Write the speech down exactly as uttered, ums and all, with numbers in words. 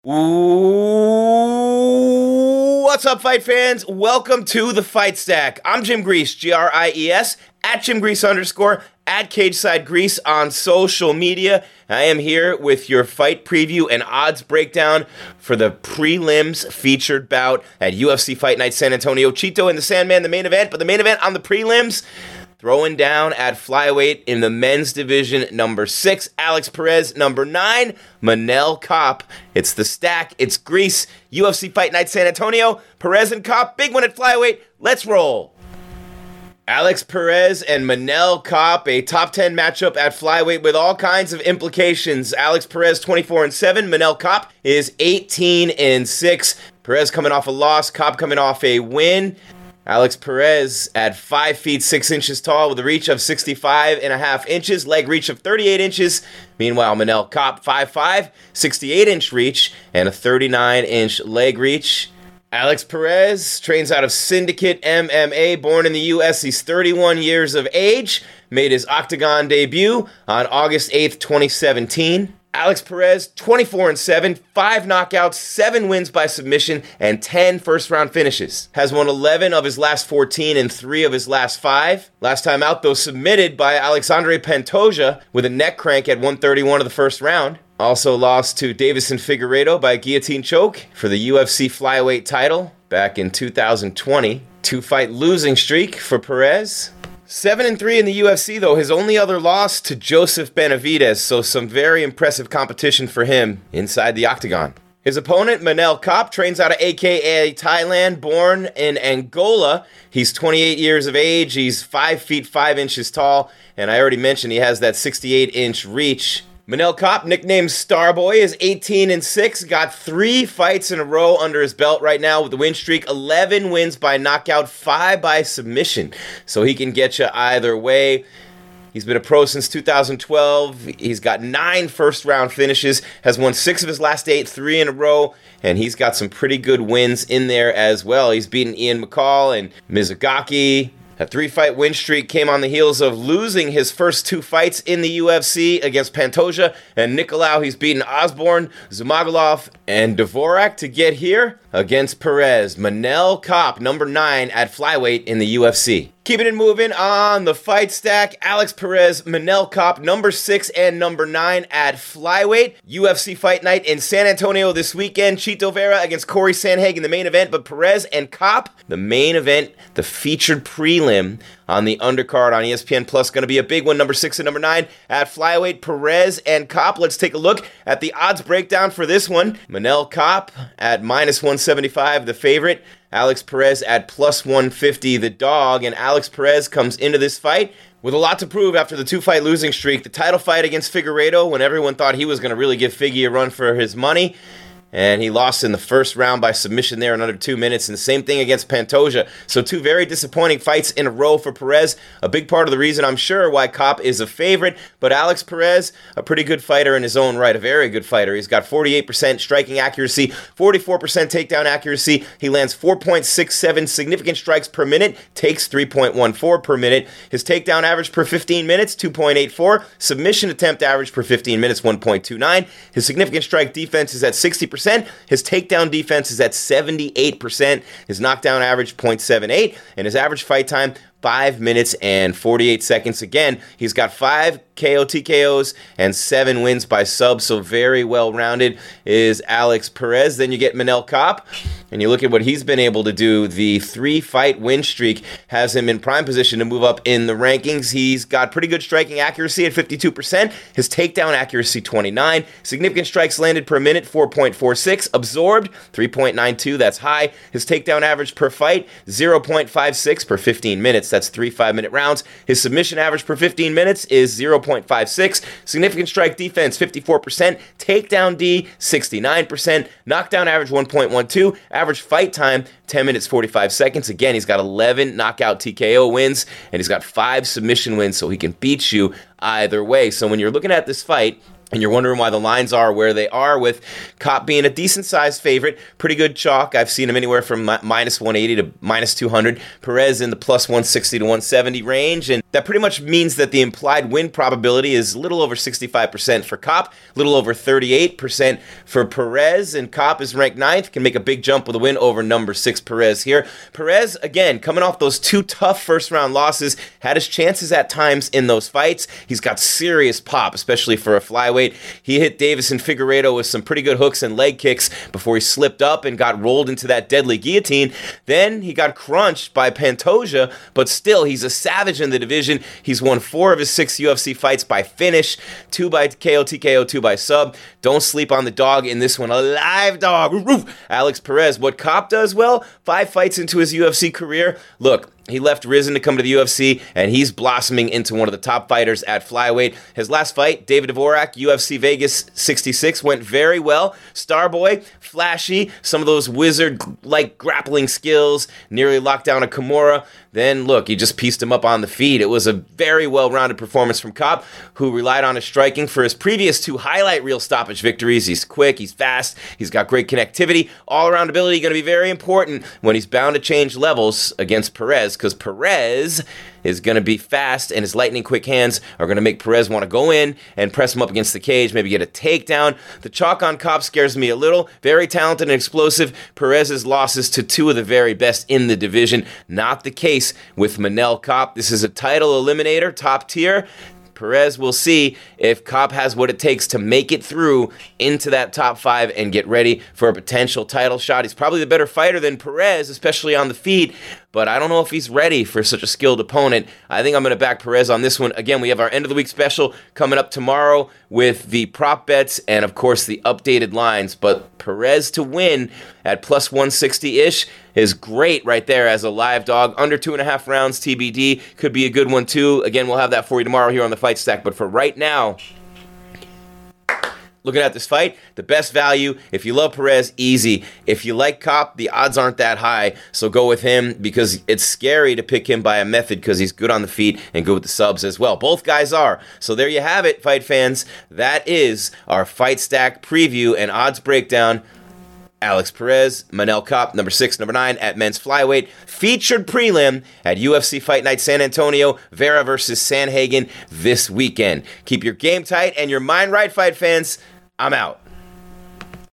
Ooh, what's up, fight fans? Welcome to the Fight Stack. I'm Jim Grease, G R I E S, at Jim Grease underscore, at Cageside Grease on social media. I am here with your fight preview and odds breakdown for the prelims featured bout at U F C Fight Night San Antonio. Chito and the Sandman, the main event, but the main event on the prelims, throwing down at flyweight in the men's division, number six, Alex Perez, number nine, Manel Kape. It's the stack, it's Grease, U F C Fight Night San Antonio, Perez and Kape, big one at flyweight, let's roll. Alex Perez and Manel Kape, a top ten matchup at flyweight with all kinds of implications. Alex Perez twenty-four and seven, Manel Kape is eighteen and six. Perez coming off a loss, Kape coming off a win. Alex Perez at five feet six inches tall with a reach of sixty-five and a half inches, leg reach of thirty-eight inches. Meanwhile, Manel Kape five five, sixty-eight inch reach and a thirty-nine inch leg reach. Alex Perez trains out of Syndicate M M A, born in the U S. He's thirty-one years of age, made his Octagon debut on August eighth, twenty seventeen. Alex Perez, twenty-four and seven, five knockouts, seven wins by submission, and ten first-round finishes. Has won eleven of his last fourteen and three of his last five. Last time out, though, submitted by Alexandre Pantoja with a neck crank at one thirty-one of the first round. Also lost to Davison Figueiredo by guillotine choke for the U F C flyweight title back in two thousand twenty. Two-fight losing streak for Perez. Seven and three in the U F C, though, his only other loss to Joseph Benavidez, so some very impressive competition for him inside the octagon. His opponent, Manel Kape, trains out of A K A Thailand, born in Angola. He's twenty-eight years of age, he's five feet five inches tall, and I already mentioned he has that sixty-eight inch reach. Manel Kape, nicknamed Starboy, is eighteen and six, got three fights in a row under his belt right now with the win streak, eleven wins by knockout, five by submission, so he can get you either way. He's been a pro since two thousand twelve, he's got nine first-round finishes, has won six of his last eight, three in a row, and he's got some pretty good wins in there as well. He's beaten Ian McCall and Mizugaki. A three-fight win streak came on the heels of losing his first two fights in the U F C against Pantoja and Nicolau. He's beaten Osborne, Zumagulov, and Dvorak to get here against Perez. Manel Kape, number nine at flyweight in the U F C. Keeping it moving on the fight stack, Alex Perez, Manel Kape, number six and number nine at flyweight. U F C Fight Night in San Antonio this weekend. Chito Vera against Corey Sandhagen, the main event, but Perez and Kape, the main event, the featured prelim on the undercard on E S P N Plus. Going to be a big one, number six and number nine at flyweight. Perez and Kape. Let's take a look at the odds breakdown for this one. Manel Kape at minus one seventy-five, the favorite. Alex Perez at plus one fifty, the dog, and Alex Perez comes into this fight with a lot to prove after the two-fight losing streak. The title fight against Figueiredo, when everyone thought he was going to really give Figgy a run for his money, and he lost in the first round by submission there in under two minutes, and the same thing against Pantoja. So two very disappointing fights in a row for Perez. A big part of the reason, I'm sure, why Kape is a favorite, but Alex Perez, a pretty good fighter in his own right, a very good fighter. He's got forty-eight percent striking accuracy, forty-four percent takedown accuracy. He lands four point six seven significant strikes per minute, takes three point one four per minute. His takedown average per fifteen minutes, two point eight four. Submission attempt average per fifteen minutes, one point two nine. His significant strike defense is at sixty percent. His takedown defense is at seventy-eight percent. His knockdown average, zero point seven eight. And his average fight time, five minutes and forty-eight seconds. Again, he's got five K O T K Os and seven wins by sub, so very well-rounded is Alex Perez. Then you get Manel Kape, and you look at what he's been able to do. The three-fight win streak has him in prime position to move up in the rankings. He's got pretty good striking accuracy at fifty-two percent. His takedown accuracy, twenty-nine. Significant strikes landed per minute, four point four six. Absorbed, three point nine two. That's high. His takedown average per fight, zero point five six per fifteen minutes. That's three five-minute rounds. His submission average per fifteen minutes is zero point five six. Significant strike defense, fifty-four percent. Takedown D, sixty-nine percent. Knockdown average, one point one two. Average fight time, ten minutes, forty-five seconds. Again, he's got eleven knockout T K O wins, and he's got five submission wins, so he can beat you either way. So when you're looking at this fight, and you're wondering why the lines are where they are, with Kape being a decent-sized favorite, pretty good chalk. I've seen him anywhere from mi- minus one eighty to minus two hundred. Perez in the plus one sixty to one seventy range. And that pretty much means that the implied win probability is a little over sixty-five percent for Kopp, a little over thirty-eight percent for Perez, and Kopp is ranked ninth, can make a big jump with a win over number six Perez here. Perez, again, coming off those two tough first-round losses, had his chances at times in those fights. He's got serious pop, especially for a flyweight. He hit Davison Figueiredo with some pretty good hooks and leg kicks before he slipped up and got rolled into that deadly guillotine. Then he got crunched by Pantoja, but still, he's a savage in the division. He's won four of his six U F C fights by finish, two by K O, T K O, two by sub. Don't sleep on the dog in this one. A live dog. Alex Perez. What Kopp does well, five fights into his U F C career. Look, he left Rizin to come to the U F C, and he's blossoming into one of the top fighters at flyweight. His last fight, David Dvorak, U F C Vegas sixty-six, went very well. Starboy, flashy, some of those wizard-like grappling skills, nearly locked down a Kimura. Then, look, he just pieced him up on the feet. It was a very well-rounded performance from Kopp, who relied on his striking for his previous two highlight reel stoppage victories. He's quick, he's fast, he's got great connectivity. All-around ability going to be very important when he's bound to change levels against Perez, because Perez is going to be fast, and his lightning quick hands are going to make Perez want to go in and press him up against the cage, maybe get a takedown. The chalk on Kopp scares me a little. Very talented and explosive. Perez's losses to two of the very best in the division. Not the case with Manel Kopp. This is a title eliminator, top tier. Perez will see if Kopp has what it takes to make it through into that top five and get ready for a potential title shot. He's probably the better fighter than Perez, especially on the feet, but I don't know if he's ready for such a skilled opponent. I think I'm going to back Perez on this one. Again, we have our end of the week special coming up tomorrow with the prop bets and, of course, the updated lines. But Perez to win at plus one sixty-ish is great right there as a live dog. Under two and a half rounds, T B D. Could be a good one, too. Again, we'll have that for you tomorrow here on the Fight Stack. But for right now, looking at this fight, the best value, if you love Perez, easy. If you like Kopp, the odds aren't that high, so go with him because it's scary to pick him by a method because he's good on the feet and good with the subs as well. Both guys are. So there you have it, fight fans. That is our Fight Stack preview and odds breakdown. Alex Perez, Manel Kopp, number six, number nine at men's flyweight. Featured prelim at U F C Fight Night San Antonio, Vera versus Sandhagen this weekend. Keep your game tight and your mind right, fight fans. I'm out.